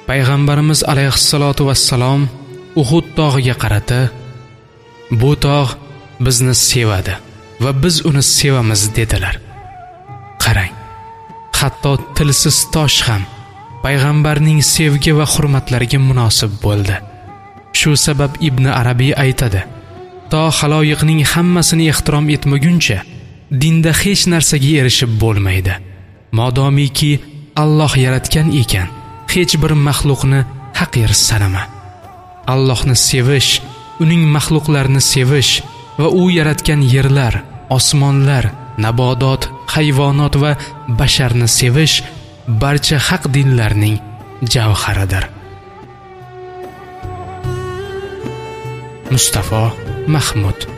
payg'ambarimiz alayhissalotu vassalom Uhud tog'iga qarata, bu tog' bizni sevadi va biz uni sevamiz dedilar. Qarang, hatto tilsiz tosh ham payg'ambarning sevgi va hurmatlariga munosib bo'ldi. Shu sabab Ibn Arabiy aytadi: to xaloyiqning hammasini ehtirom etmaguncha dinda hech narsaga erishib bo'lmaydi. Modomiki Alloh yaratgan ekan, hech bir maxluqni haqir sanama. Allohni sevish, uning maxluqlarini sevish va u yaratgan yerlar, osmonlar, nabodot, hayvonot va basharni sevish barcha haq dinlarning javharidir. Mustafa Mahmud